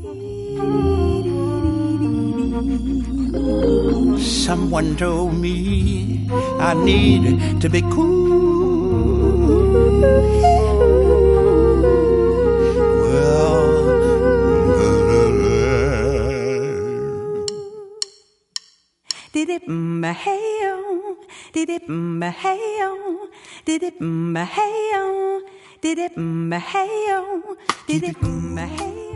Someone told me I need to be cool. Well, did it hey-o, did it hey-o, did it hey-o, did it hey-o, did it hey-o.